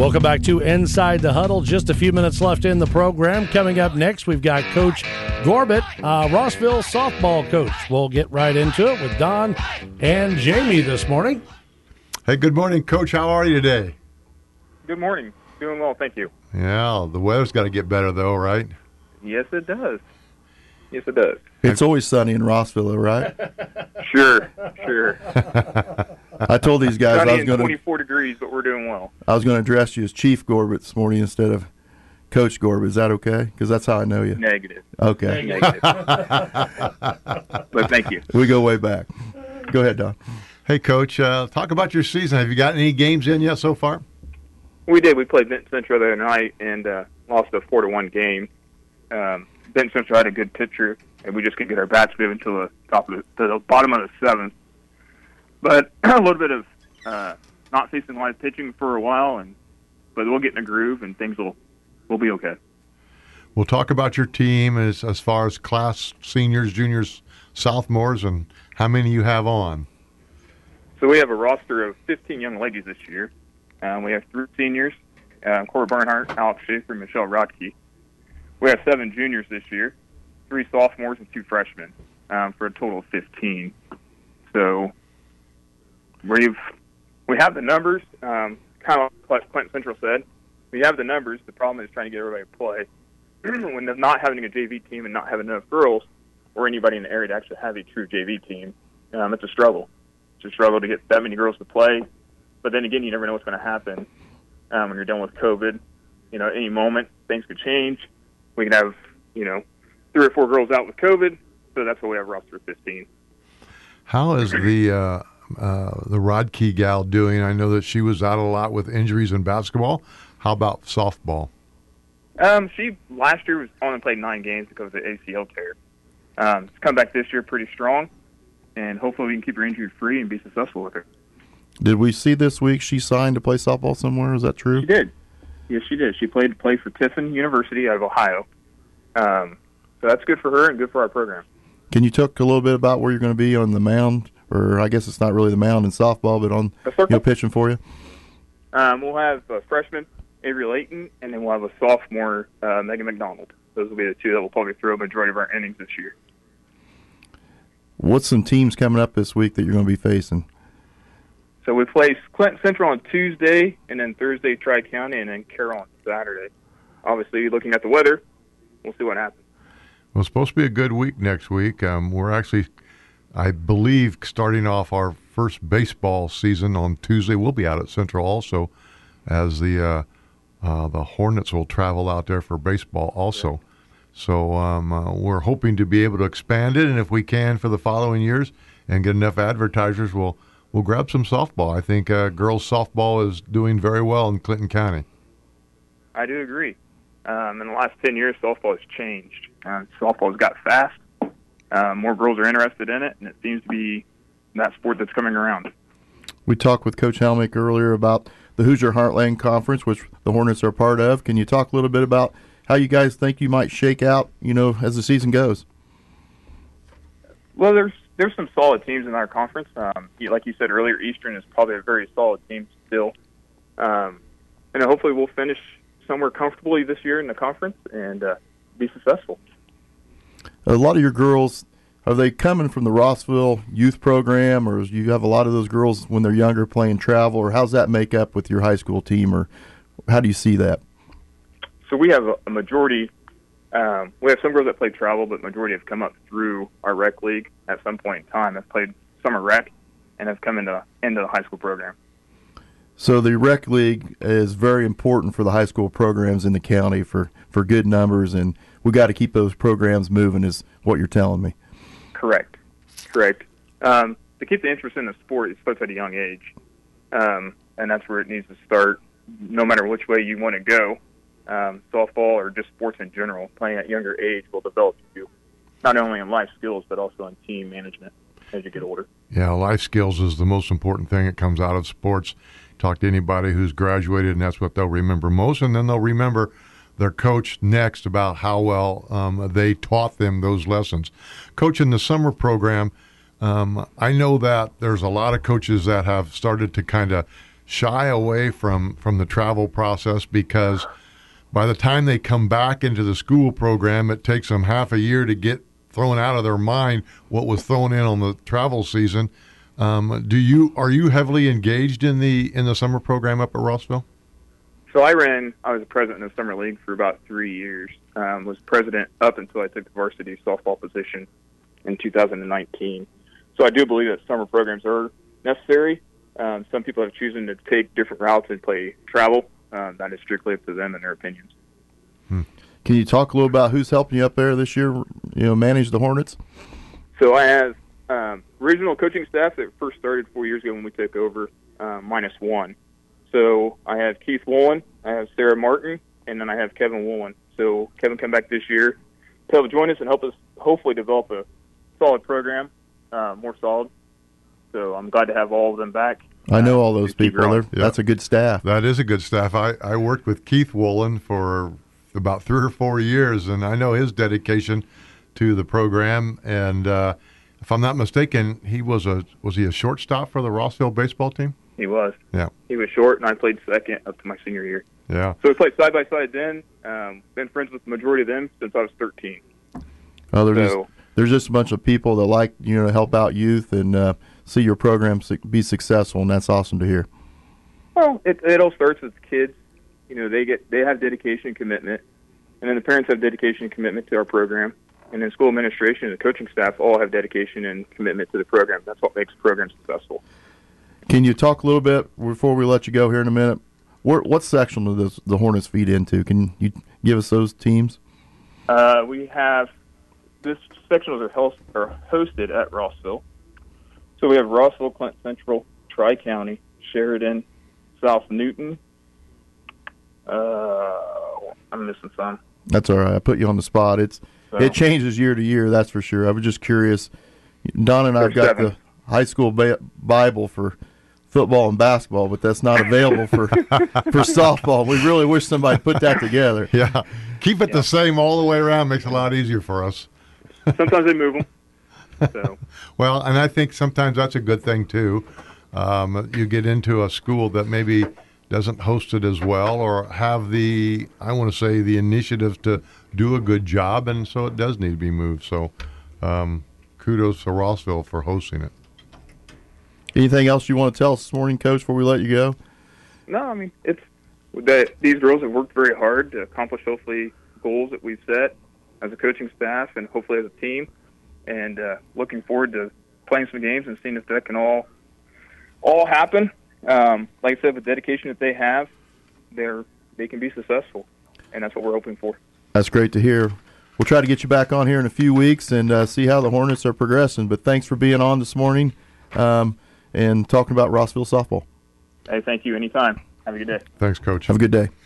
Welcome back to Inside the Huddle. Just a few minutes left in the program. Coming up next, we've got Coach Gorbett, Rossville softball coach. We'll get right into it with Don and Jamie this morning. Hey, good morning, Coach. How are you today? Good morning. Doing well, thank you. Yeah, the weather's got to get better, though, right? Yes, it does. Yes, it does. It's always sunny in Rossville, right? Sure. I told these guys Sunny I was and going 24 degrees, but we're doing well. I was going to address you as Chief Gorbett this morning instead of Coach Gorbett. Is that okay? Because that's how I know you. Negative. Okay. Negative. But thank you. We go way back. Go ahead, Don. Hey, Coach, talk about your season. Have you got any games in yet so far? We did. We played Benton Central the other night and lost a 4-1 game. Benton Central had a good pitcher, and we just couldn't get our bats moving to the bottom of the seventh. But a little bit of not facing live pitching for a while, but we'll get in a groove and things will be okay. We'll talk about your team as far as class, seniors, juniors, sophomores, and how many you have on. So we have a roster of 15 young ladies this year. We have 3 seniors, Cora Bernhardt, Alex Schaefer, Michelle Rodke. We have 7 juniors this year, 3 sophomores, and 2 freshmen, for a total of 15. So we have the numbers, kind of like Clinton Central said. We have the numbers. The problem is trying to get everybody to play. When they're not having a JV team and not having enough girls or anybody in the area to actually have a true JV team, it's a struggle. It's a struggle to get that many girls to play. But then again, you never know what's going to happen when you're dealing with COVID. At any moment, things could change. We could have, 3 or 4 girls out with COVID, so that's why we have a roster of 15. How is the Rodke gal doing? I know that she was out a lot with injuries in basketball. How about softball? She last year was only played 9 games because of the ACL tear. She's come back this year pretty strong, and hopefully we can keep her injury free and be successful with her. Did we see this week she signed to play softball somewhere? Is that true? She did. Yes, she did. She played for Tiffin University out of Ohio. So that's good for her and good for our program. Can you talk a little bit about where you're going to be on the mound, or I guess it's not really the mound in softball, but on pitching for you? We'll have a freshman, Avery Layton, and then we'll have a sophomore, Megan McDonald. Those will be the 2 that will probably throw a majority of our innings this year. What's some teams coming up this week that you're going to be facing? So we play Clinton Central on Tuesday, and then Thursday Tri-County, and then Carroll on Saturday. Obviously, looking at the weather, we'll see what happens. Well, it's supposed to be a good week next week. We're actually, I believe, starting off our first baseball season on Tuesday. We'll be out at Central also, as the Hornets will travel out there for baseball also. Yeah. So we're hoping to be able to expand it, and if we can for the following years and get enough advertisers, we'll grab some softball. I think girls softball is doing very well in Clinton County. I do agree. In the last 10 years, softball has changed. Softball has got fast. More girls are interested in it, and it seems to be that sport that's coming around. We talked with Coach Helmick earlier about the Hoosier Heartland Conference, which the Hornets are part of. Can you talk a little bit about how you guys think you might shake out, as the season goes? Well, there's some solid teams in our conference. Like you said earlier, Eastern is probably a very solid team still. And hopefully we'll finish somewhere comfortably this year in the conference and be successful. A lot of your girls, are they coming from the Rossville youth program, or you have a lot of those girls when they're younger playing travel, or how's that make up with your high school team, or how do you see that? So we have a majority. We have some girls that play travel, but majority have come up through our rec league at some point in time. Have played summer rec and have come into the high school program. So the rec league is very important for the high school programs in the county for good numbers, and we got to keep those programs moving is what you're telling me. Correct. To keep the interest in the sport, it starts at a young age, and that's where it needs to start, no matter which way you want to go. Softball or just sports in general, playing at younger age will develop you, not only in life skills, but also in team management as you get older. Yeah, life skills is the most important thing that comes out of sports. Talk to anybody who's graduated, and that's what they'll remember most, and then they'll remember their coach next about how well they taught them those lessons. Coach, in the summer program, I know that there's a lot of coaches that have started to kind of shy away from the travel process because by the time they come back into the school program, it takes them half a year to get thrown out of their mind what was thrown in on the travel season. Are you heavily engaged in the summer program up at Rossville? So I was a president of the summer league for about 3 years. Was president up until I took the varsity softball position in 2019. So I do believe that summer programs are necessary. Some people have chosen to take different routes and play travel. That is strictly up to them and their opinions. Can you talk a little about who's helping you up there this year, manage the Hornets? So I have original coaching staff that first started 4 years ago when we took over, minus one. So I have Keith Woolen, I have Sarah Martin, and then I have Kevin Woolen. So Kevin come back this year to help join us and help us hopefully develop a solid program, more solid. So I'm glad to have all of them back. I know all those people. That's a good staff. That is a good staff. I worked with Keith Woolen for about 3 or 4 years, and I know his dedication to the program. And if I'm not mistaken, was he a shortstop for the Rossville baseball team? He was. Yeah. He was short, and I played second up to my senior year. Yeah. So we played side by side then. Been friends with the majority of them since I was 13. Oh, there's just a bunch of people that like to help out youth and see your program be successful, and that's awesome to hear. Well, it all starts with kids. They have dedication and commitment, and then the parents have dedication and commitment to our program, and then school administration and the coaching staff all have dedication and commitment to the program. That's what makes the program successful. Can you talk a little bit before we let you go here in a minute? What section of the Hornets feed into? Can you give us those teams? We have this sectionals are hosted at Rossville. So we have Rossville, Clinton Central, Tri-County, Sheridan, South Newton. I'm missing some. That's all right. I put you on the spot. It changes year to year, that's for sure. I was just curious. Don and I have got the high school Bible for football and basketball, but that's not available for softball. We really wish somebody put that together. Yeah. Keep it the same all the way around. Makes it a lot easier for us. Sometimes they move them. So. Well, and I think sometimes that's a good thing, too. You get into a school that maybe doesn't host it as well or have the initiative to do a good job, and so it does need to be moved. So kudos to Rossville for hosting it. Anything else you want to tell us this morning, Coach, before we let you go? No, I mean, it's that these girls have worked very hard to accomplish hopefully goals that we've set as a coaching staff and hopefully as a team, and looking forward to playing some games and seeing if that can all happen. Like I said, with dedication that they have, they can be successful, and that's what we're hoping for. That's great to hear. We'll try to get you back on here in a few weeks and see how the Hornets are progressing. But thanks for being on this morning and talking about Rossville softball. Hey, thank you. Anytime. Have a good day. Thanks, Coach. Have a good day.